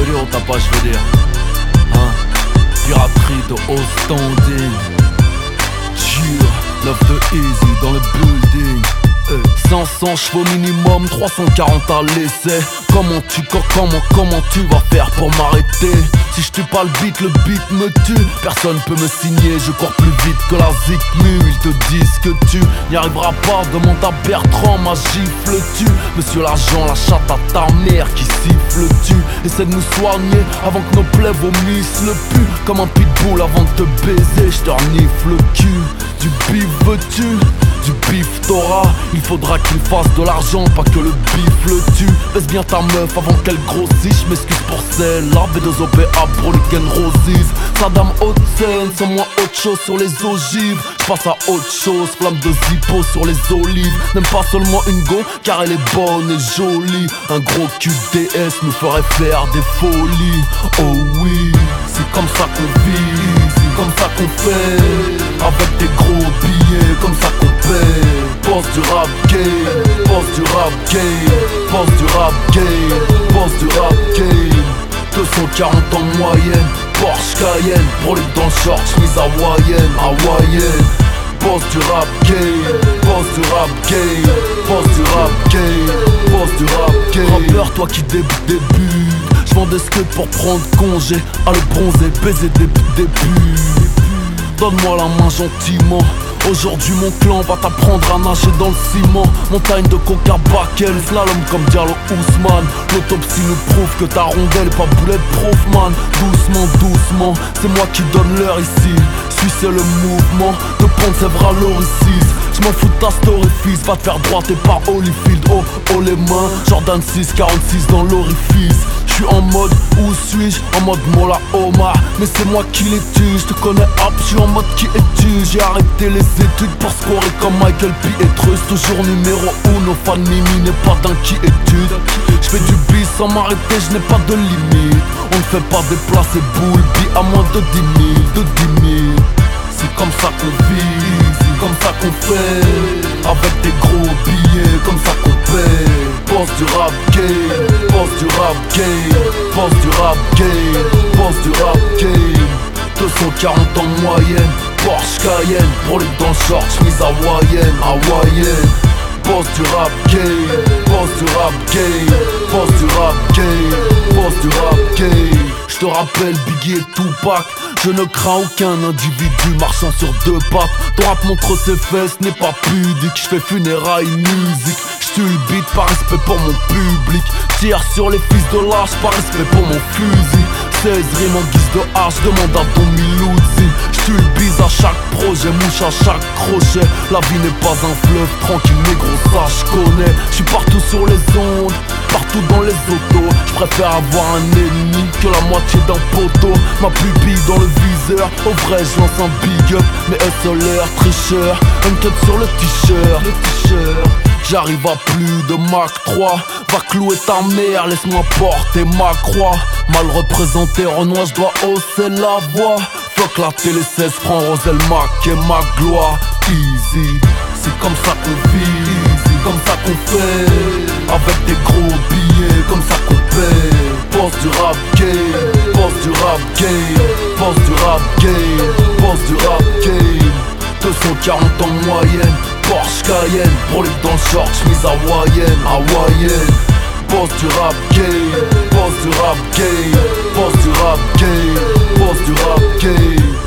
Sérieux, t'as pas, je veux dire. Hein? Piraterie de haut standing. Love de Easy dans le building. 500 chevaux minimum, 340 à l'essai. Comment tu vas faire pour m'arrêter? Si je tue pas le beat me tue. Personne peut me signer, je cours plus vite que la Zikmu. Ils te disent que tu n'y arriveras pas, demande à Bertrand, ma gifle-tu? Monsieur l'agent, la chatte à ta mère, qui siffle-tu? Essaie de nous soigner avant que nos plaies vomissent le pu. Comme un pitbull avant de te baiser, je te renifle le cul. Du bif veux-tu? Du bif t'auras. Il faudra qu'il fasse de l'argent, pas que le bif le tue. Baisse bien ta meuf avant qu'elle grossisse. Je m'excuse pour celle-là, B2OBA pour les Ken Roses. Saddam Hussein, sans moi autre chose sur les ogives. J'passe à autre chose, flamme de Zippo sur les olives. N'aime pas seulement une go, car elle est bonne et jolie. Un gros QDS nous ferait faire des folies. Oh oui, c'est comme ça qu'on vit, c'est comme ça qu'on fait. Avec des gros billets, comme ça qu'on paie. Boss du rap game, boss du rap game, boss du rap game, boss du rap game. 240 en moyenne, Porsche Cayenne, brûlé dans le short, chemise hawaïenne. Boss du rap game, boss du rap game, boss du rap game, boss du rap game. Rappeur, toi qui débute. J'vends des skates pour prendre congé, à le bronzer, baiser des putes. Donne-moi la main gentiment. Aujourd'hui mon clan va t'apprendre à nager dans le ciment. Montagne de coca Bakel, slalom comme Diallo Ousmane. L'autopsie nous prouve que ta rondelle est pas bulletproof man. Doucement, c'est moi qui donne l'heure ici. Suis c'est le mouvement de Pontevra l'orifice. J'm'en fous de ta story fils, va te faire droit t'es pas Holyfield. Oh les mains, Jordan 6, 46 dans l'orifice. J'suis en mode, où suis-je? En mode Mola Omar. Mais c'est moi qui les tue, j'te connais hop, j'suis en mode qui es-tu? J'ai arrêté les études pour scorer comme Michael Pietrus. Toujours numéro 1, fan Mimi n'est pas d'inquiétude. J'fais du bis sans m'arrêter, j'n'ai pas de limite. On ne fait pas déplacer boule, à moins de 10 000, C'est comme ça qu'on vit, c'est comme ça qu'on fait. Avec des gros billets, comme ça qu'on paie. Boss du rap game, boss du rap game, boss du rap game, boss du rap game. 240 en moyenne, Porsche Cayenne, brûlé dans le short, chemise hawaïenne. Boss du rap game, boss du rap game, boss du rap game, boss du rap game. Je te rappelle Biggie et Tupac. Je ne crains aucun individu marchant sur deux pattes. Ton rap montre ses fesses, n'est pas pudique. J'fais funérailles musique. J'tue le beat par respect pour mon public. Tire sur les fils de lâche par respect pour mon fusil. 16 rimes en guise de hache, demande à ton Miloudzi. J'tue le bise à chaque projet, mouche à chaque crochet. La vie n'est pas un fleuve tranquille, négro, ça j'connais. J'suis partout sur les ondes, partout dans les autos. J'préfère avoir un ennemi que la moitié d'un poteau. Ma pupille dans le viseur, au vrai j'lance un big up. Mais SLR, tricheur, un cut sur le t-shirt. J'arrive à plus de Mach 3. Va clouer ta mère, laisse-moi porter ma croix. Mal représenté, Renoir, j'dois hausser la voix. Fuck la télé 16 francs, Roselle Mac et ma gloire. Easy, c'est comme ça qu'on vit, c'est comme ça qu'on fait. Avec des gros billets, comme ça qu'on paie. Boss du rap game, boss du rap game, boss du rap game, boss du rap game. 240 en moyenne, Porsche Cayenne, brûlé dans le short, chemise hawaïenne. Boss du rap game, boss du rap game, boss du rap game, boss du rap game.